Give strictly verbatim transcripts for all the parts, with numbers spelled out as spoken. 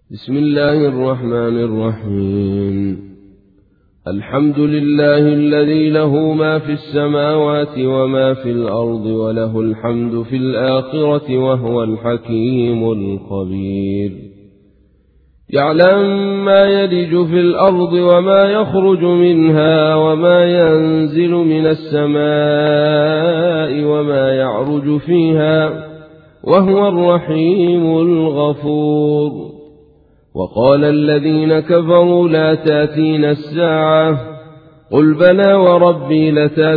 بسم الله الرحمن الرحيم. الحمد لله الذي له ما في السماوات وما في الأرض وله الحمد في الآخرة وهو الحكيم الخبير. يعلم ما يلج في الأرض وما يخرج منها وما ينزل من السماء وما يعرج فيها وهو الرحيم الغفور. وقال الذين كفروا لا تأتينا الساعة قل بلى وربي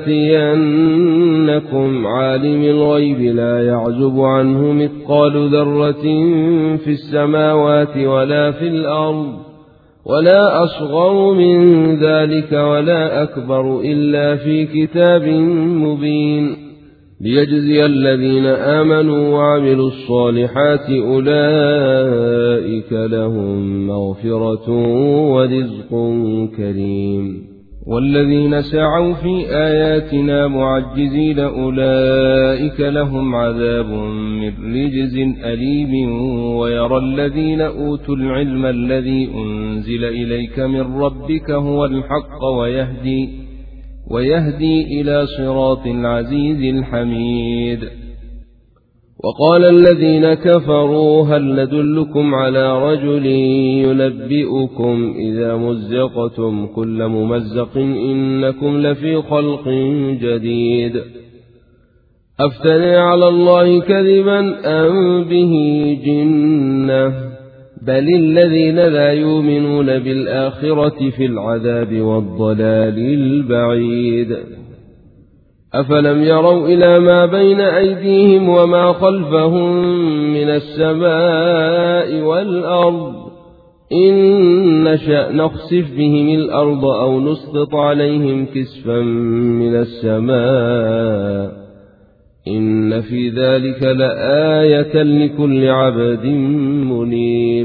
لتأتينكم عالم الغيب لا يعزب عنه مثقال ذرة في السماوات ولا في الأرض ولا أصغر من ذلك ولا أكبر إلا في كتاب مبين ليجزي الذين آمنوا وعملوا الصالحات أولئك لهم مغفرة ورزق كريم. والذين سعوا في آياتنا معجزين أولئك لهم عذاب من رجز أليم. ويرى الذين أوتوا العلم الذي أنزل إليك من ربك هو الحق ويهدي ويهدي إلى صراط العزيز الحميد. وقال الذين كفروا هل ندلكم على رجل ينبئكم إذا مزقتم كل ممزق إنكم لفي خلق جديد أفتري على الله كذبا أم به جنة بل الذين لا يؤمنون بالآخرة في العذاب والضلال البعيد. أفلم يروا إلى ما بين أيديهم وما خلفهم من السماء والأرض إن نشأ نخسف بهم الأرض أو نسقط عليهم كسفا من السماء إن في ذلك لآية لكل عبد منيب.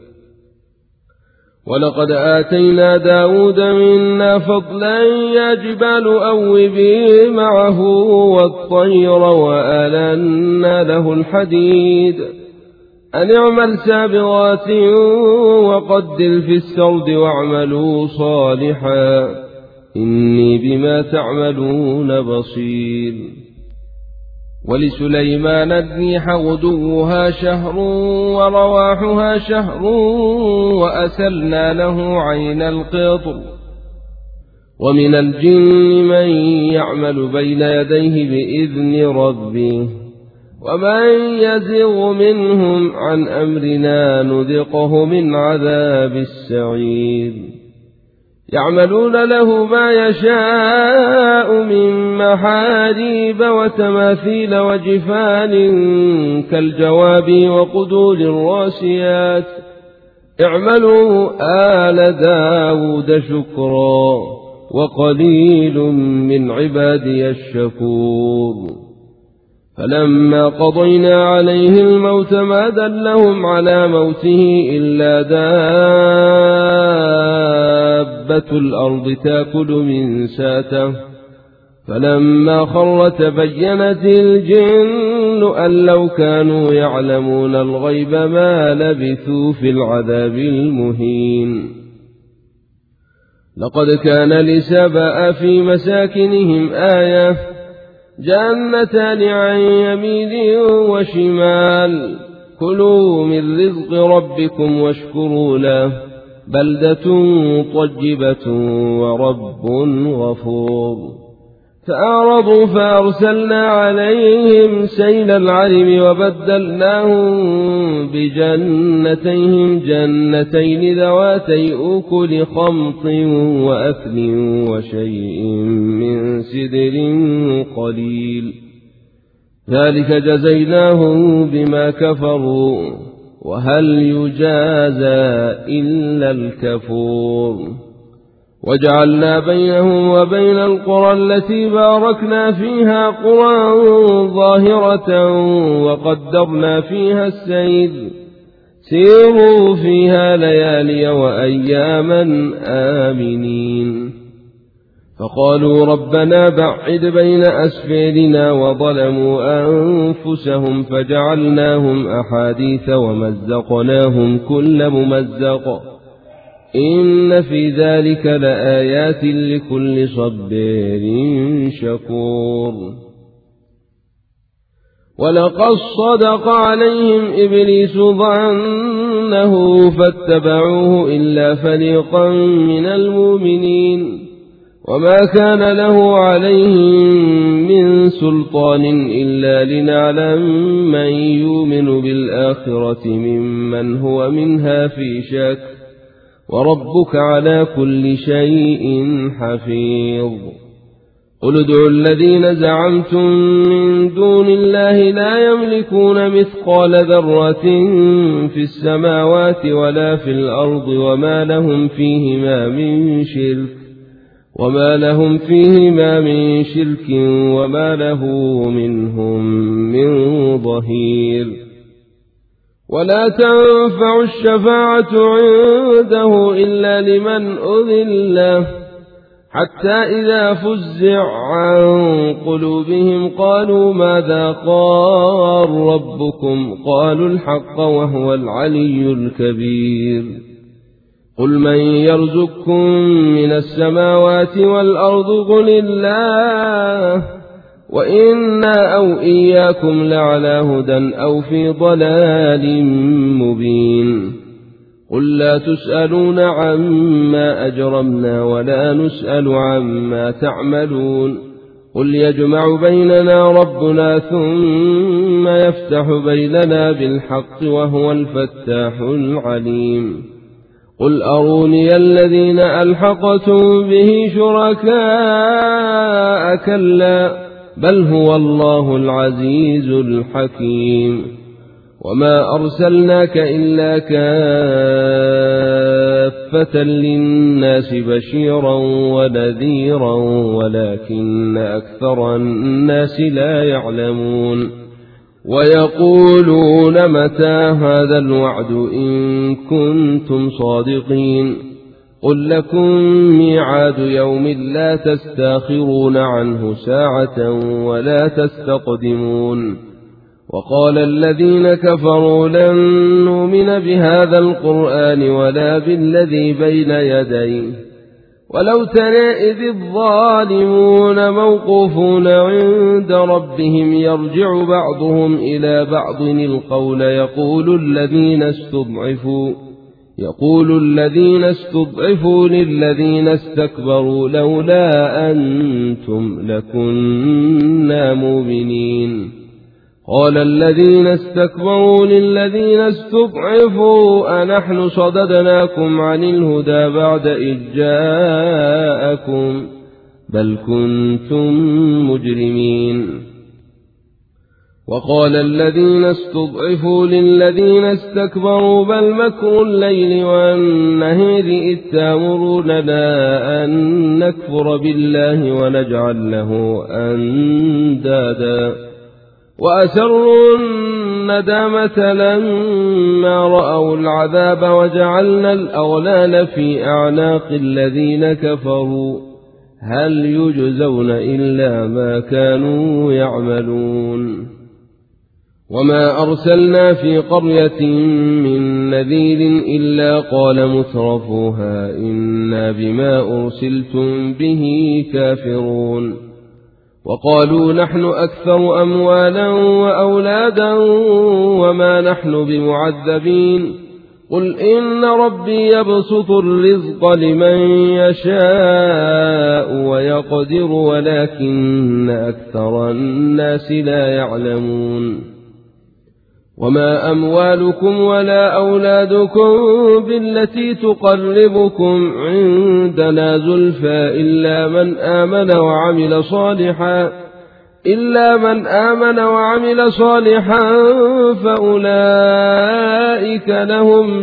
ولقد آتينا داود منا فضلا يا جبال أوبي معه والطير وآلنا له الحديد أن اعمل سابغات وقدر في السرد واعملوا صالحا إني بما تعملون بصير. ولسليمان الريح غدوها شهر ورواحها شهر وأسلنا له عين القطر. ومن الجن من يعمل بين يديه بإذن ربه ومن يزغ منهم عن أمرنا نذقه من عذاب السعير. يعملون له ما يشاء من محاريب وتماثيل وجفان كالجواب وقدور الراسيات اعملوا آل داود شكرا وقليل من عبادي الشكور. فلما قضينا عليه الموت ما دلهم على موته إلا دابة الأرض تأكل من ساته فلما خر تبينت الجن أن لو كانوا يعلمون الغيب ما لبثوا في العذاب المهين. لقد كان لسبأ في مساكنهم آية جنتان عن يمين وشمال كلوا من رزق ربكم واشكروا له بلدة طيبة ورب غفور. فأعرضوا فأرسلنا عليهم سيل العرم وبدلناهم بجنتيهم جنتين ذواتي أكل خمط وأثل وشيء من سدر قليل ذلك جزيناهم بما كفروا وهل يجازى إلا الكفور. وجعلنا بينهم وبين القرى التي باركنا فيها قرى ظاهرة وقدرنا فيها السير سيروا فيها ليالي وأياما آمنين. فقالوا ربنا بعد بين أسفارنا وظلموا أنفسهم فجعلناهم أحاديث ومزقناهم كل ممزق إن في ذلك لآيات لكل صبار شكور. ولقد صدق عليهم إبليس ظنه فاتبعوه إلا فريقا من المؤمنين وما كان له عليهم من سلطان إلا لنعلم من يؤمن بالآخرة ممن هو منها في شك وربك على كل شيء حفيظ. قل ادعوا الذين زعمتم من دون الله لا يملكون مثقال ذرة في السماوات ولا في الأرض وما لهم فيهما من شرك وما لهم فيهما من شرك وما له منهم من ظهير. ولا تنفع الشفاعة عنده إلا لمن أذن له حتى إذا فزع عن قلوبهم قالوا ماذا قال ربكم قالوا الحق وهو العلي الكبير. قل من يرزقكم من السماوات والأرض قل الله وإنا أو إياكم لعلى هدى أو في ضلال مبين. قل لا تسألون عما أجرمنا ولا نسأل عما تعملون. قل يجمع بيننا ربنا ثم يفتح بيننا بالحق وهو الفتاح العليم. قل أروني الذين ألحقتم به شركاء كلا بل هو الله العزيز الحكيم. وما أرسلناك إلا كافة للناس بشيرا ونذيرا ولكن أكثر الناس لا يعلمون. ويقولون متى هذا الوعد إن كنتم صادقين. قل لكم ميعاد يوم لا تستاخرون عنه ساعة ولا تستقدمون. وقال الذين كفروا لن نؤمن بهذا القرآن ولا بالذي بين يديه ولو ترى إذ الظالمون موقوفون عند ربهم يرجع بعضهم إلى بعض القول يقول الذين استضعفوا يقول الذين استضعفوا للذين استكبروا لولا أنتم لكنا مؤمنين. قال الذين استكبروا للذين استضعفوا أنحن صددناكم عن الهدى بعد إذ جاءكم بل كنتم مجرمين. وقال الذين استضعفوا للذين استكبروا بل مكر الليل والنهار إذ تأمروننا أن نكفر بالله ونجعل له أندادا وأسروا الندامة لما رأوا العذاب وجعلنا الأغلال في أعناق الذين كفروا هل يجزون إلا ما كانوا يعملون. وما أرسلنا في قرية من نذير إلا قال مترفوها إنا بما أرسلتم به كافرون. وقالوا نحن أكثر أموالا وأولادا وما نحن بمعذبين. قل إن ربي يبسط الرزق لمن يشاء ويقدر ولكن أكثر الناس لا يعلمون. وما أموالكم ولا أولادكم بالتي تقربكم عندنا زلفى إلا من آمن وعمل صالحا إلا من آمن وعمل صالحا فأولئك لهم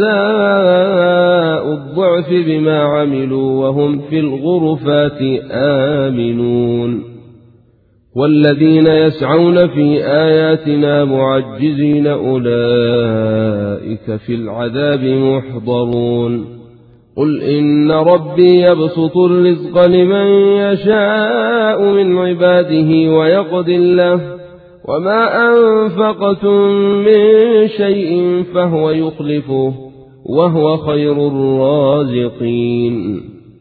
جزاء الضعف بما عملوا وهم في الغرفات آمنون. والذين يسعون في آياتنا معجزين أولئك في العذاب محضرون. قل إن ربي يبسط الرزق لمن يشاء من عباده ويقدر له وما أنفقتم من شيء فهو يخلفه وهو خير الرازقين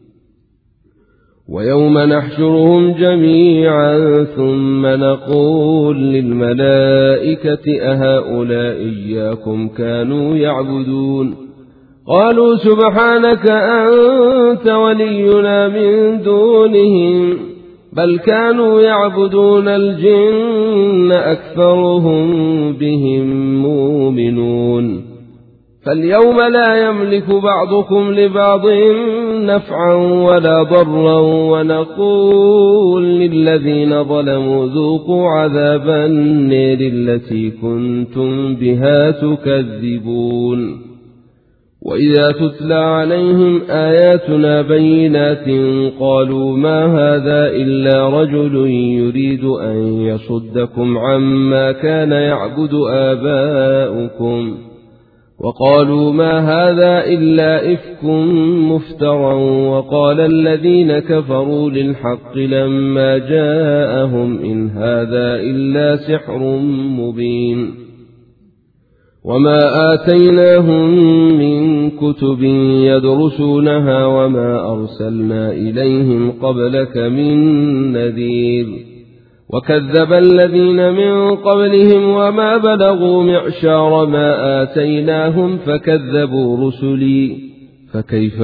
ويوم نحشرهم جميعا ثم نقول للملائكة أهؤلاء إياكم كانوا يعبدون قالوا سبحانك أنت ولينا من دونهم بل كانوا يعبدون الجن أكثرهم بهم مؤمنون فاليوم لا يملك بعضكم لبعض نفعا ولا ضرا ونقول للذين ظلموا ذوقوا عذاب النار التي كنتم بها تكذبون وإذا تتلى عليهم آياتنا بينات قالوا ما هذا إلا رجل يريد أن يصدكم عما كان يعبد آباؤكم وقالوا ما هذا إلا إفك مفترى وقال الذين كفروا للحق لما جاءهم إن هذا إلا سحر مبين وما آتيناهم من كتب يدرسونها وما أرسلنا إليهم قبلك من نذير وكذب الذين من قبلهم وما بلغوا معشار ما آتيناهم فكذبوا رسلي فكيف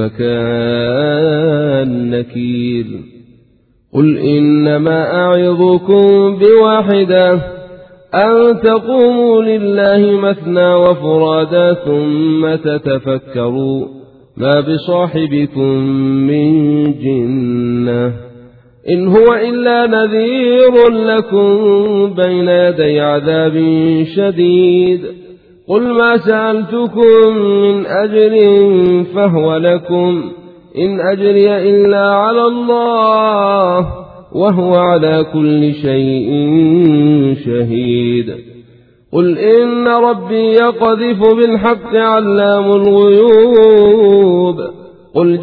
كان نكير قل إنما أعظكم بواحدة أن تقوموا لله مثنى وفرادا ثم تتفكروا ما بصاحبكم من جنة إن هو إلا نذير لكم بين يدي عذاب شديد قل ما سألتكم من أجر فهو لكم إن أجري إلا على الله وهو على كل شيء شهيد قل إن ربي يقذف بالحق علام الغيوب قل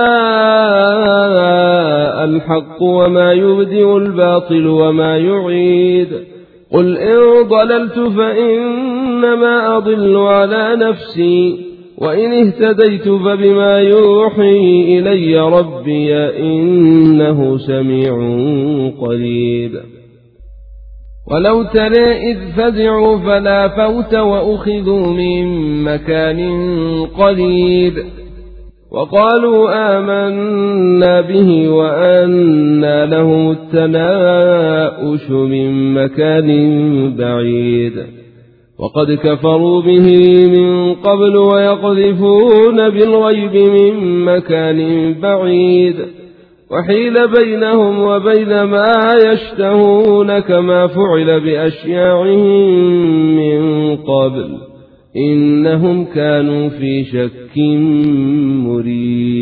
جاء الحق وما يبدئ الباطل وما يعيد قل إن ضللت فإنما أضل على نفسي وإن اهتديت فبما يوحي إلي ربي إنه سميع قريب ولو ترى إذ فزعوا فلا فوت وأخذوا من مكان قريب وقالوا آمنا به وأنى لهم التناؤش من مكان بعيد وقد كفروا به من قبل ويقذفون بالغيب من مكان بعيد وحيل بينهم وبين ما يشتهون كما فعل بأشياعهم من قبل إنهم كانوا في شك مريب